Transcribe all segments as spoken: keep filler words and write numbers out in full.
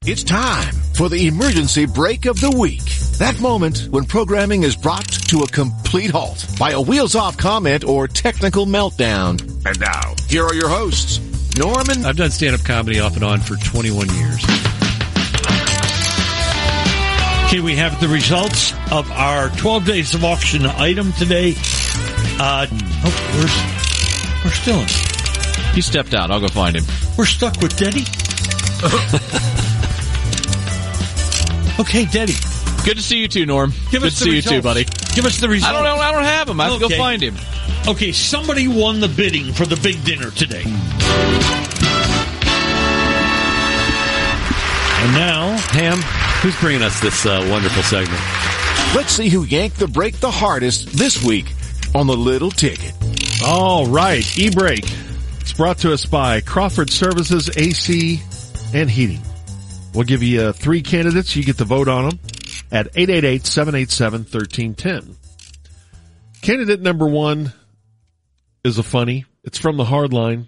It's time for the emergency break of the week. That moment when programming is brought to a complete halt by a wheels-off comment or technical meltdown. And now, here are your hosts, Norman. I've done stand-up comedy off and on for twenty-one years. Okay, we have the results of our twelve days of auction item today. Uh, oh, where's, where's Dylan? He stepped out. I'll go find him. We're stuck with Deddy. Okay, Deddy. Good to see you too, Norm. Give Good us to the see results. you too, buddy. Give us the results. I don't know. I don't have him. I have to Okay. go find him. Okay, somebody won the bidding for the big dinner today. And now, Ham, who's bringing us this uh, wonderful segment? Let's see who yanked the break the hardest this week on the Little Ticket. All right, E-Break. It's brought to us by Crawford Services, A C, and Heating. We'll give you uh, three candidates. You get to vote on them at eight eight eight, seven eight seven, one three one zero. Candidate number one is a funny. It's from the Hardline.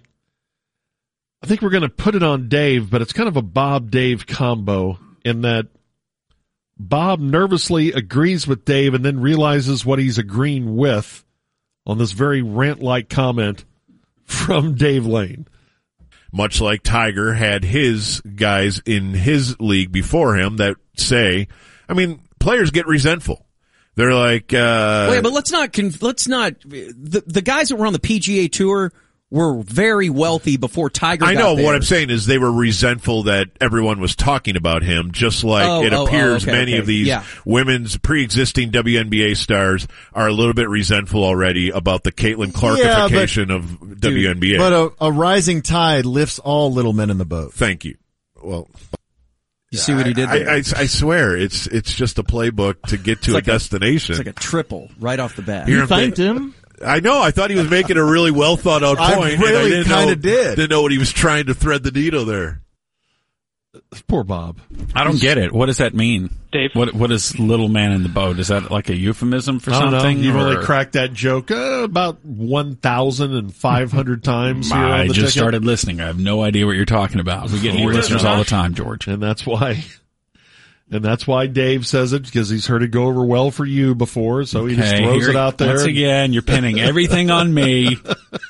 I think we're going to put it on Dave, but it's kind of a Bob-Dave combo in that Bob nervously agrees with Dave and then realizes what he's agreeing with on this very rant-like comment from Dave Lane. Much like Tiger had his guys in his league before him that say, I mean, players get resentful. They're like, uh... Wait, but let's not, conf- let's not, the, the guys that were on the P G A Tour were very wealthy before Tiger got I know, there. what I'm saying is they were resentful that everyone was talking about him, just like oh, it oh, appears oh, okay, many okay. of these yeah. women's pre-existing W N B A stars are a little bit resentful already about the Caitlin Clarkification yeah, of W N B A. But a, a rising tide lifts all little men in the boat. Thank you. Well... You see what he did there? I, I, I swear, it's it's just a playbook to get to like a destination. A, it's like a triple right off the bat. You thanked him? I know. I thought he was making a really well thought out point. I really kind of did. Didn't know what he was trying to thread the needle there. Poor Bob. I don't get it. What does that mean? Dave? What What is little man in the boat? Is that like a euphemism for I don't something? know. You've or? only cracked that joke uh, about one thousand five hundred times here I on the just ticket. started listening. I have no idea what you're talking about. We get new listeners all the time, George. And that's why, and that's why Dave says it, because he's heard it go over well for you before, so he just Okay, throws here- it out there. Once again, you're pinning everything on me.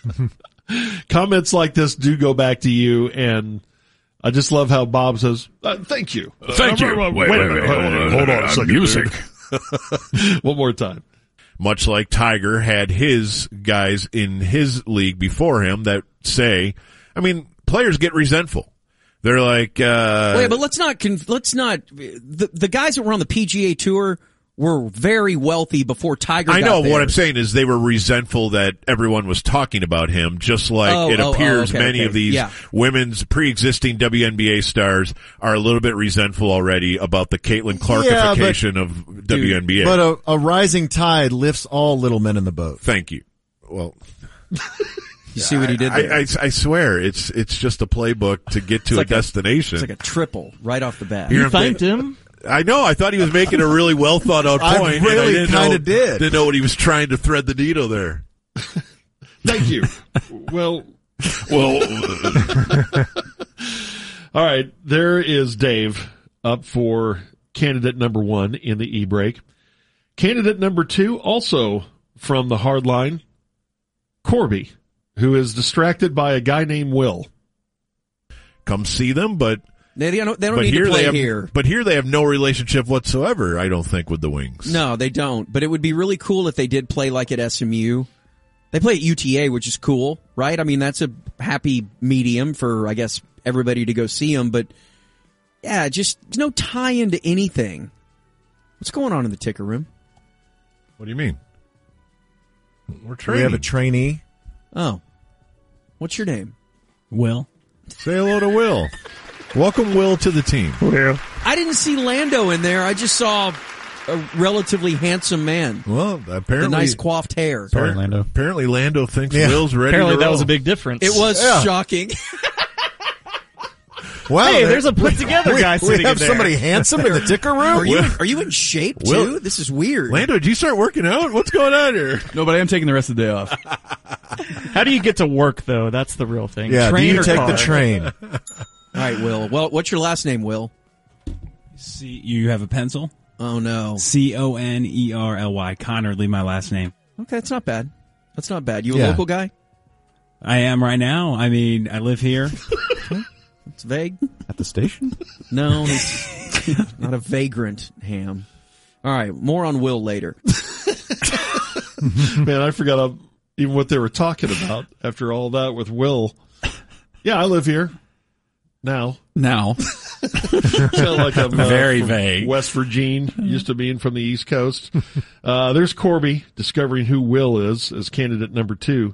Comments like this do go back to you, and I just love how Bob says, uh, thank you. Thank you. Wait, Wait, wait, wait, wait, hold hold, on. hold on a second. Music. dude. One more time. Much like Tiger had his guys in his league before him that say, I mean, players get resentful. They're like, uh... Wait, but let's not, conf- let's not, the, the guys that were on the P G A Tour were very wealthy before Tiger I got know. there. What I'm saying is they were resentful that everyone was talking about him, just like Oh, it oh, appears oh, okay, many okay. of these Yeah. women's pre-existing W N B A stars are a little bit resentful already about the Caitlin Clarkification Yeah, of W N B A. But a, a rising tide lifts all little men in the boat. Thank you. Well... You see what he did there? I, I, I swear, it's it's just a playbook to get to a like a- destination. It's like a triple right off the bat. You're- You thanked him? I know. I thought he was making a really well thought out I point. and really didn't kinda know- did. Didn't know what he was trying to thread the needle there. Thank you. Well, Well, all right. There is Dave up for candidate number one in the E-Break. Candidate number two, also from the Hardline, Corby, who is distracted by a guy named Will. come see them, but They don't, they don't but need here to play they have, here. But here they have no relationship whatsoever. I don't think with the Wings. No, they don't. But it would be really cool if they did play like at S M U. They play at U T A, which is cool, right? I mean, that's a happy medium for, I guess, everybody to go see them. But, yeah, just there's no tie into anything. What's going on in the ticker room? What do you mean? We're We training. have a trainee. Oh. What's your name? Will. Say hello to Will. Welcome, Will, to the team. I didn't see Lando in there. I just saw a relatively handsome man. Well, apparently, The nice coiffed hair. Sorry, Lando. Apparently, Lando thinks Yeah. Will's ready. Apparently to that roll. was a big difference. It was Yeah. shocking. Wow, Hey, there- there's a put-together we, guy we sitting have in there. somebody handsome in the ticker room? Are you in, are you in shape too? Will- This is weird. Lando, did you start working out? What's going on here? No, but I am taking the rest of the day off. How do you get to work, though? That's the real thing. Yeah, Train do you or take car? the train? All right, Will. Well, what's your last name, Will? C, you have a pencil? Oh, no. C O N E R L Y. Connerly, my last name. Okay, that's not bad. That's not bad. You a Yeah. local guy? I am right now. I mean, I live here. It's vague. At the station? No, he's not a vagrant, Ham. All right, more on Will later. Man, I forgot uh, even what they were talking about after all that with Will. Yeah, I live here now. Now. Feel like I'm uh, Very from vague. West Virginia, used to being from the East Coast. Uh, there's Corby discovering who Will is as candidate number two.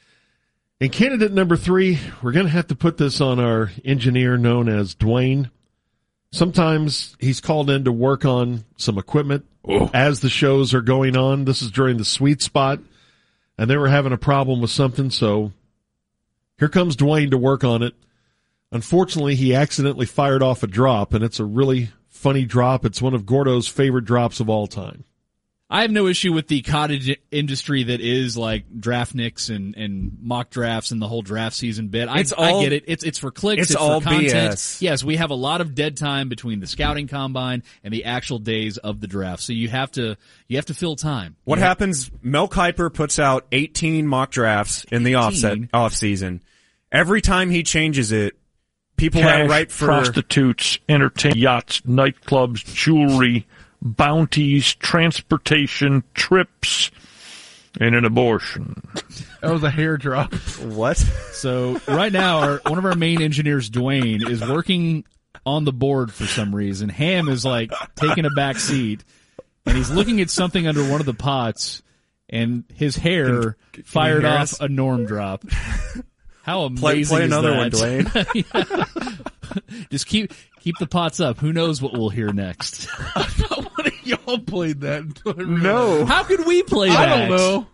And candidate number three, we're going to have to put this on our engineer known as Dwayne. Sometimes he's called in to work on some equipment Oh. as the shows are going on. This is during the sweet spot, and they were having a problem with something, so here comes Dwayne to work on it. Unfortunately, he accidentally fired off a drop, and it's a really funny drop. It's one of Gordo's favorite drops of all time. I have no issue with the cottage industry that is like draft nicks and, and mock drafts and the whole draft season bit. I, It's all- I get it. It's it's for clicks. it's It's, all for content. B S. Yes, we have a lot of dead time between the scouting combine and the actual days of the draft. So you have to you have to fill time. What You have- happens? Mel Kiper puts out eighteen mock drafts in the offset eighteen? off season. Every time he changes it, people Cash, that write for prostitutes, entertain yachts, nightclubs, jewelry, bounties, transportation, trips, and an abortion. That was a hair drop. What? So right now, our, one of our main engineers, Dwayne, is working on the board for some reason. Ham is like taking a back seat, and he's looking at something under one of the pots, and his hair Can- can fired you hear off us? a Norm drop. How amazing Play- play is another that? one, Dwayne. Just keep keep the pots up. Who knows what we'll hear next? What if y'all played that? No. How could we play that? I don't know.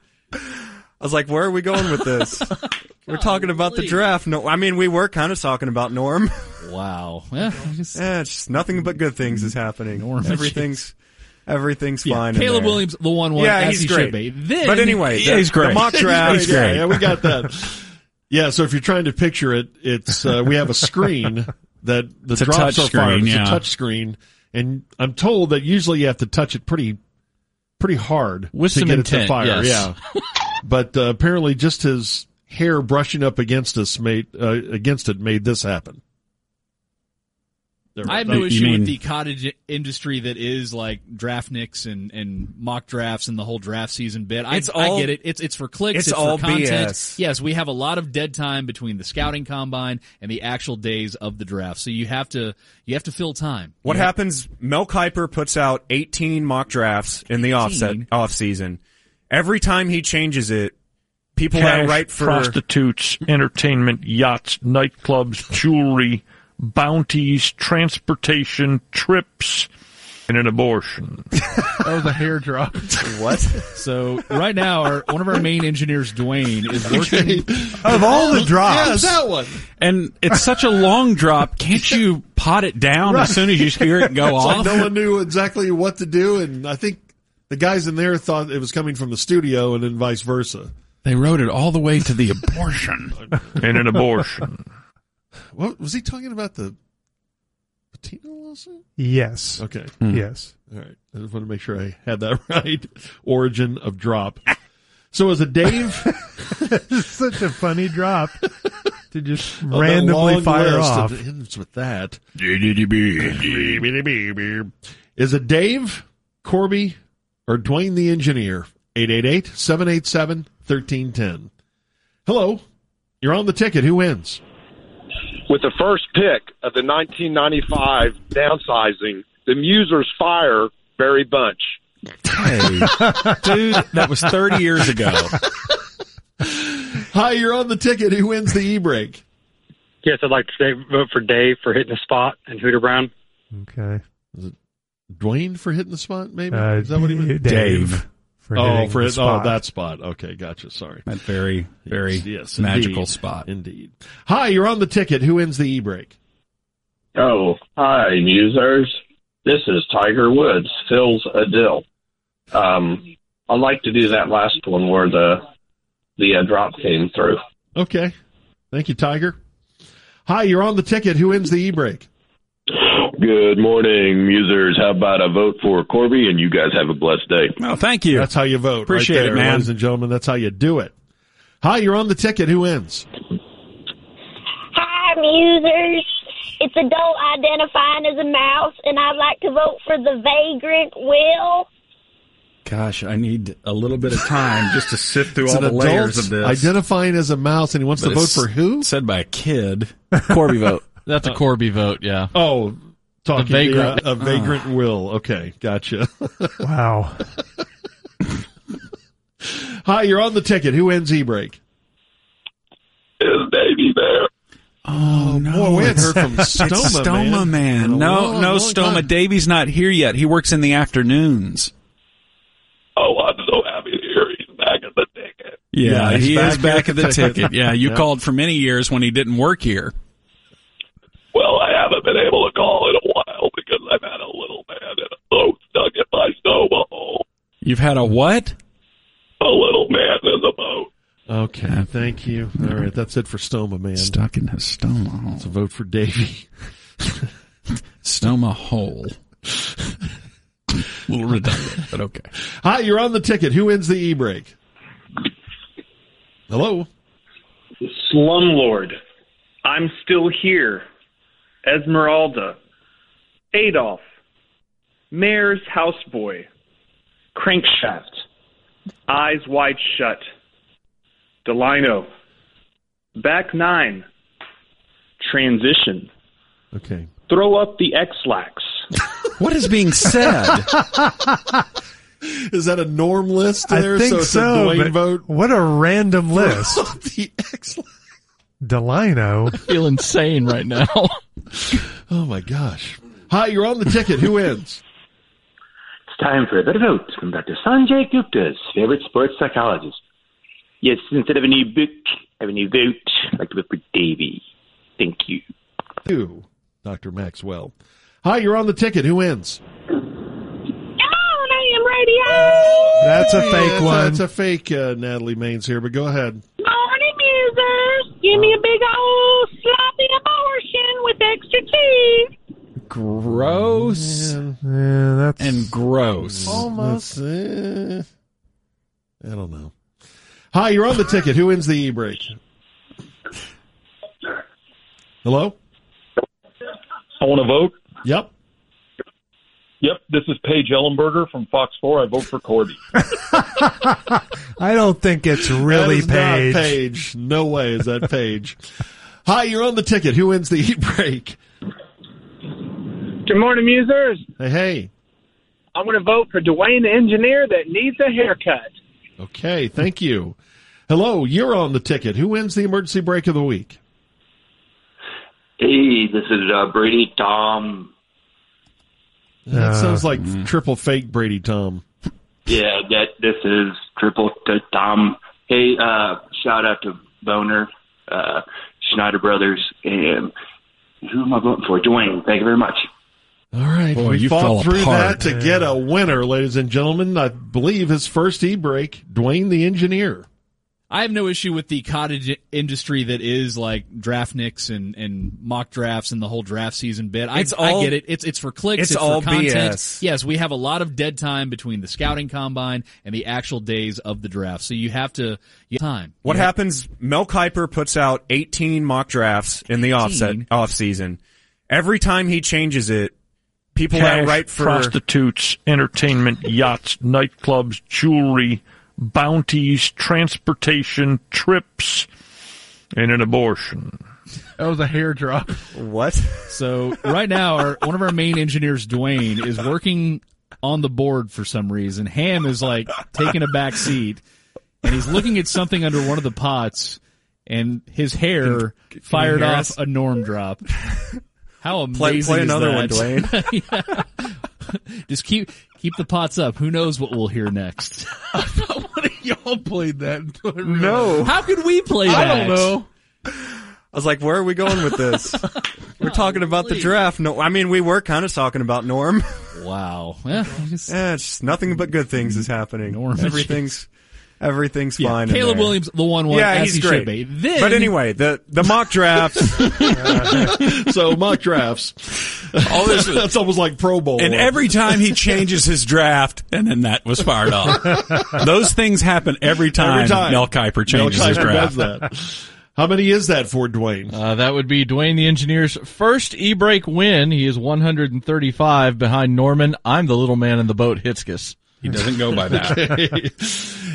I was like, where are we going with this? We're talking about the draft. No, I mean, we were kind of talking about Norm. Wow. Yeah, just, yeah, it's just nothing but good things is happening. Norm. Everything's everything's Yeah, fine. in Caleb there. Williams, the one one. Yeah, as he's he great. should be. Then, But anyway, Yeah, the, he's great. the mock draft. He's great. Yeah, we got that. Yeah, so if you're trying to picture it, it's uh, we have a screen that the It's a drops touch are fired. screen, It's yeah. a touch screen, and I'm told that usually you have to touch it pretty, pretty hard With to some get it to intent, fire. yes. Yeah, but uh, apparently just his hair brushing up against us made uh, against it made this happen. There we I have go. no You issue mean- with the cottage industry that is like draft nicks and, and mock drafts and the whole draft season bit. I, It's all- I get it. It's it's for clicks. it's It's, all for content. B S. Yes, we have a lot of dead time between the scouting combine and the actual days of the draft. So you have to you have to fill time. What You have- happens? Mel Kiper puts out eighteen mock drafts in the offset eighteen? off season. Every time he changes it, people Cash, that write for prostitutes, entertainment, yachts, nightclubs, jewelry, bounties, transportation, trips, and an abortion. That was a hair drop. what? So right now, our, one of our main engineers, Dwayne, is working. Of all the drops. Yeah, it's that one. And it's such a long drop. Can't you pot it down as soon as you hear it go It's like off? no one knew exactly what to do, and I think the guys in there thought it was coming from the studio, and then vice versa. They wrote it all the way to the abortion. And an abortion. What was he talking about? The Patino lawsuit? Yes. Okay. Yes. All right. I just want to make sure I had that right. Origin of drop. So is it Dave? It's such a funny drop to just Oh, that randomly long fire list off. of- ends with that. Is it Dave, Corby, or Dwayne the engineer? eight eight eight, seven eight seven, one three one zero. Hello. You're on the ticket. Who wins? With the first pick of the nineteen ninety-five downsizing, the Musers fire Barry Bunch. Hey, dude, that was thirty years ago. Hi, you're on the ticket. Who wins the e-break? Yes, I'd like to say vote for Dave for hitting the spot and Hooter Brown. Okay. Is it Dwayne for hitting the spot, maybe? Uh, Is that what he meant? Dave. For oh, hitting for the it, oh, spot. that spot. Okay, gotcha. Sorry. That very, very Yes, yes, magical indeed. spot. Indeed. Hi, you're on the ticket. Who wins the e-break? Oh, hi, Musers. This is Tiger Woods, Phil's a dill. Um, I'd like to do that last one where the the uh, drop came through. Okay. Thank you, Tiger. Hi, you're on the ticket. Who wins the e-break? Good morning, musers. How about a vote for Corby, and you guys have a blessed day. Oh, thank you. That's how you vote. Appreciate right there, it, man. Ladies and gentlemen, that's how you do it. Hi, you're on the ticket. Who wins? Hi, musers. It's adult identifying as a mouse, and I'd like to vote for the vagrant Will. Gosh, I need a little bit of time just to sift through It's all the an layers adult of this. identifying as a mouse, and he wants But to vote it's for who? Said by a kid. Corby vote. That's a Corby vote, yeah. Oh, talking The vagrant. yeah, a vagrant will. Okay, gotcha. Wow. Hi, you're on the ticket. Who wins E-Break? Is Davey there? Oh, no. Boy, we hadn't heard from It's Stoma, Stoma, man. In a No, long, no, long Stoma. time. Davy's not here yet. He works in the afternoons. Oh, I'm so happy to hear he's back at the ticket. Yeah, Yeah, he's he back is back at here the at the ticket. ticket. Yeah, you Yeah. called for many years when he didn't work here. Well, I haven't been able to call in a while because I've had a little man in a boat stuck in my Stoma hole. You've had a what? A little man in the boat. Okay, thank you. All right, that's it for Stoma, man. Stuck in his Stoma hole. It's a vote for Davey. Stoma hole. A little redundant, but okay. Hi, you're on the ticket. Who wins the E-Break? Hello? Slumlord. I'm still here. Esmeralda. Adolf. Mayor's houseboy. Crankshaft. Eyes wide shut. Delino. Back nine. Transition. Okay. Throw up the X-Lax. What is being said? Is that a norm list I there? think so it's so. a Dwayne but vote? What a random list. The excellent. Delino. I feel insane right now. Oh, my gosh. Hi, you're on the ticket. Who wins? It's time for a better vote from Doctor Sanjay Gupta's favorite sports psychologist. Yes, instead of a new book, I have a new vote. I'd like to vote for Davey. Thank you. You, Doctor Maxwell. Hi, you're on the ticket. Who wins? Come on, A M radio. That's a Hey, fake that's, one. That's a fake uh, Natalie Maines here, but go ahead. Morning, musers. Give me a big old sloppy abortion with extra cheese. Gross. Man, Yeah, that's And gross. almost. Uh, I don't know. Hi, you're on the ticket. Who wins the E-Break? Hello? I want to vote. Yep. Yep, this is Paige Ellenberger from Fox four. I vote for Corby. I don't think it's really that is Paige. not Paige. No way is that Paige. Hi, you're on the ticket. Who wins the E-Break? Good morning, musers. Hey, hey. I'm going to vote for Dwayne the engineer that needs a haircut. Okay, thank you. Hello, you're on the ticket. Who wins the emergency break of the week? Hey, this is uh, Brady Tom. That Uh, sounds like triple fake Brady Tom. Yeah, that this is Triple T- Tom. Hey, uh, shout out to Boner, uh, Schneider Brothers, and who am I voting for? Dwayne. Thank you very much. All right, Boy, we you fought fell through apart. that to get a winner, ladies and gentlemen. I believe his first e-break, Dwayne the Engineer. I have no issue with the cottage industry that is like draft nicks and, and mock drafts and the whole draft season bit. I, It's all- I get it. It's it's for clicks. it's It's, all for content. B S. Yes, we have a lot of dead time between the scouting combine and the actual days of the draft. So you have to you have time. What You have- happens? Mel Kiper puts out eighteen mock drafts in the offset eighteen? off season. Every time he changes it, people Cash, that write for prostitutes, entertainment, yachts, nightclubs, jewelry, bounties, transportation, trips, and an abortion. That was a hair drop. What? So right now, our, one of our main engineers, Dwayne, is working on the board for some reason. Ham is like taking a back seat, and he's looking at something under one of the pots, and his hair Can- can fired you hear off us? a Norm drop. How amazing Play- play is another one, that? Yeah. Just keep keep the pots up. Who knows what we'll hear next? What have y'all played that? No. How could we play I that? don't know. I was like, where are we going with this? We're talking about the draft. No, I mean, we were kind of talking about Norm. Wow. Yeah, I guess- Yeah, it's just nothing but good things is happening. Norm. Everything's Everything's Yeah, fine. in Caleb there. Williams, the one one, Yeah, as he's he great. should be. Then, but anyway, the the mock drafts. So mock drafts. All this was- That's almost like Pro Bowl. And every time he changes his draft, and then that was fired off. Those things happen every time, Every time. Mel Kiper changes Mel his Kiper draft. does that. How many is that for Dwayne? Uh, that would be Dwayne the Engineer's first e-break win. He is one hundred thirty-five behind Norman. I'm the little man in the boat, Hitzkus. He doesn't go by that. Okay.